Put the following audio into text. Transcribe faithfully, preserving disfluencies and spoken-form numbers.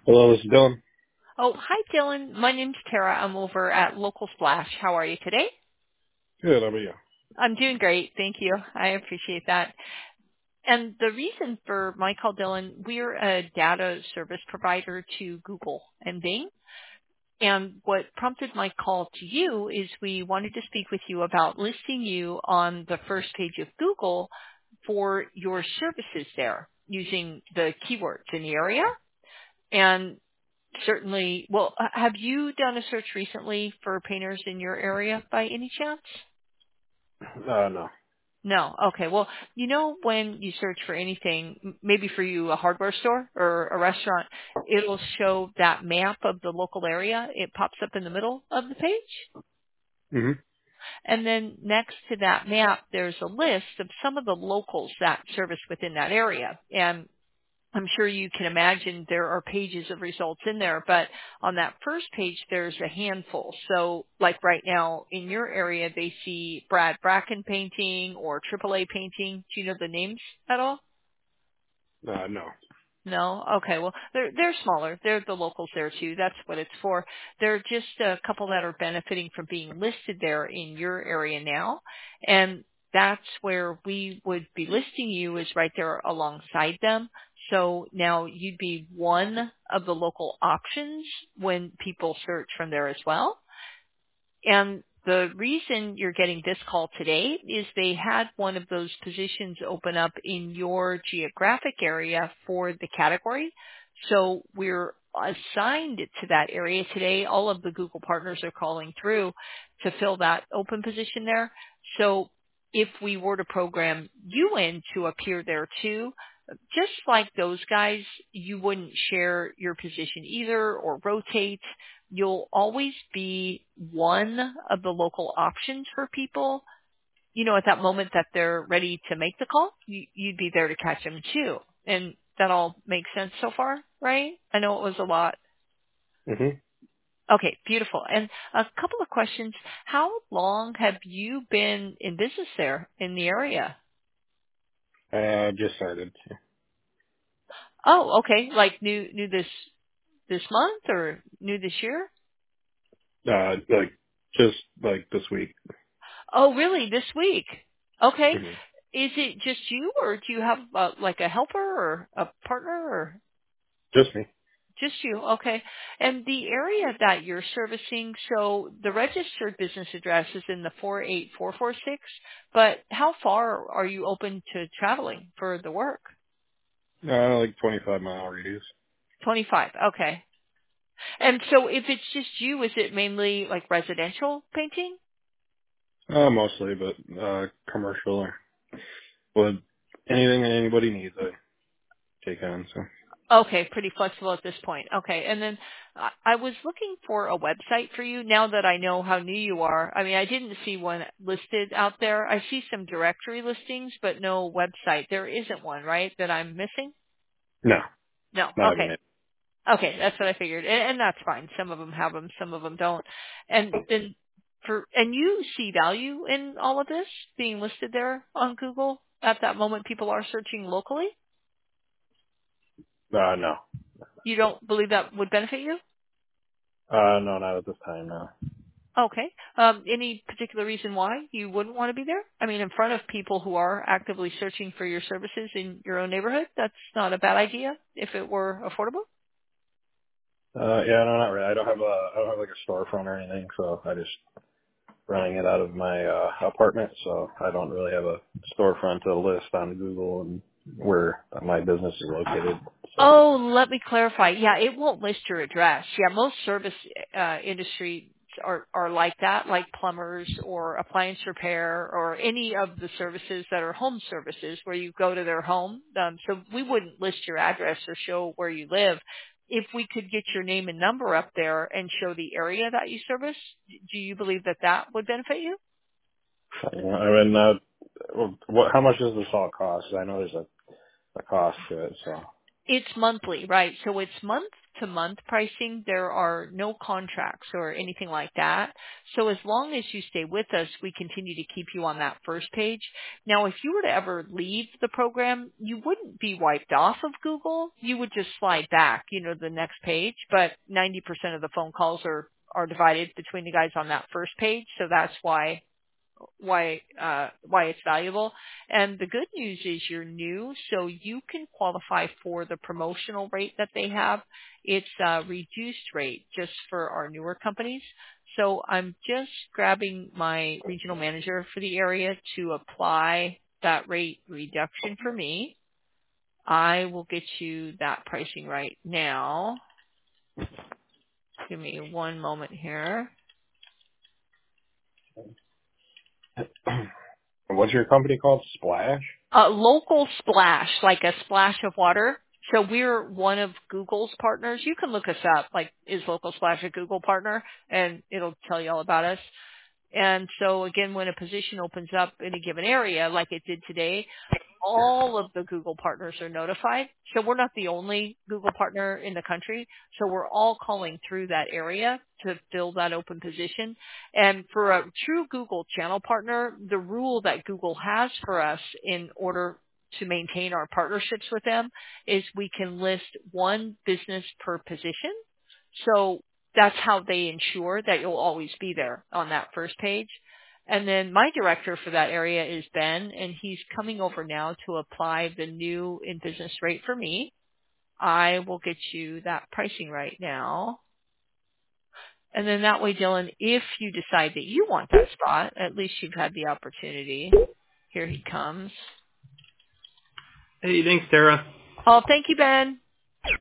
Hello, this is Dylan. Oh, hi, Dylan. My name's Tara. I'm over at Local Splash. How are you today? Good, how about you? I'm doing great. Thank you. I appreciate that. And the reason for my call, Dylan, we're a data service provider to Google and Bing. And what prompted my call to you is we wanted to speak with you about listing you on the first page of Google for your services there using the keywords in the area. And certainly, well, h- have you done a search recently for painters in your area by any chance? Uh, no. No. Okay. Well, you know, when you search for anything, m- maybe for you a hardware store or a restaurant, it'll show that map of the local area. It pops up in the middle of the page. hmm And then next to that map, there's a list of some of the locals that service within that area. And I'm sure you can imagine there are pages of results in there, but on that first page, there's a handful. So like right now in your area, they see Brad Bracken painting or triple A painting. Do you know the names at all? Uh, no. No? Okay. Well, they're, they're smaller. They're the locals there too. That's what it's for. There are just a couple that are benefiting from being listed there in your area now. And that's where we would be listing you is right there alongside them. So now you'd be one of the local options when people search from there as well. And the reason you're getting this call today is they had one of those positions open up in your geographic area for the category. So we're assigned to that area today. All of the Google partners are calling through to fill that open position there. So if we were to program you in to appear there too, just like those guys, you wouldn't share your position either or rotate. You'll always be one of the local options for people. You know, at that moment that they're ready to make the call, you, you'd be there to catch them too. And that all makes sense so far, right? I know it was a lot. hmm Okay, beautiful. And a couple of questions. How long have you been in business there in the area? Uh, just started. Oh, okay. Like new, new this, this month or new this year? Uh, like, just, like, this week. Oh, really? This week? Okay. hmm Is it just you, or do you have uh, like a helper or a partner, or Just me. just you? Okay. And the area that you're servicing, so the registered business address is in the four eight four four six, but how far are you open to traveling for the work? Uh, like twenty-five mile radius. twenty-five. Okay. And so if it's just you, is it mainly like residential painting? Uh, mostly, but, uh, commercial or, well, anything that anybody needs, I take on, so. Okay, pretty flexible at this point. Okay, and then I I was looking for a website for you now that I know how new you are. I mean, I didn't see one listed out there. I see some directory listings, but no website. There isn't one, right, that I'm missing? No, No. not having Okay. it. Okay, that's what I figured. And, and that's fine. Some of them have them, some of them don't. And then for, and you see value in all of this being listed there on Google at that moment people are searching locally? Uh, no. You don't believe that would benefit you? Uh, no, not at this time, no. Okay. Um, any particular reason why you wouldn't want to be there? I mean, in front of people who are actively searching for your services in your own neighborhood, that's not a bad idea if it were affordable. Uh, yeah, no, not really. I don't have a, I don't have like a storefront or anything, so I just running it out of my uh, apartment, so I don't really have a storefront to list on Google and where my business is located. So Oh, let me clarify. Yeah, it won't list your address. Yeah, most service uh, industries are, are like that, like plumbers or appliance repair or any of the services that are home services where you go to their home. Um, so we wouldn't list your address or show where you live. If we could get your name and number up there and show the area that you service, do you believe that that would benefit you? I mean, uh, well, what? How much does this all cost? I know there's a, a cost to it. So It's monthly, right? So it's month to month pricing. There are no contracts or anything like that. So as long as you stay with us, we continue to keep you on that first page. Now, if you were to ever leave the program, you wouldn't be wiped off of Google. You would just slide back, you know, the next page. But ninety percent of the phone calls are, are divided between the guys on that first page. So that's why why uh why it's valuable. And the good news is you're new, so you can qualify for the promotional rate that they have. It's a reduced rate just for our newer companies. So I'm just grabbing my regional manager for the area to apply that rate reduction for me. I will get you that pricing right now. Give me one moment here. What's your company called? Splash? A local splash, like a splash of water. So we're one of Google's partners. You can look us up, like, is Local Splash a Google partner? And it'll tell you all about us. And so again, when a position opens up in a given area, like it did today, all of the Google partners are notified. So we're not the only Google partner in the country. So we're all calling through that area to fill that open position. And for a true Google channel partner, the rule that Google has for us in order to maintain our partnerships with them is we can list one business per position. So that's how they ensure that you'll always be there on that first page. And then my director for that area is Ben, and he's coming over now to apply the new in-business rate for me. I will get you that pricing right now. And then that way, Dylan, if you decide that you want that spot, at least you've had the opportunity. Here he comes. Hey, thanks, Tara. Oh, thank you, Ben.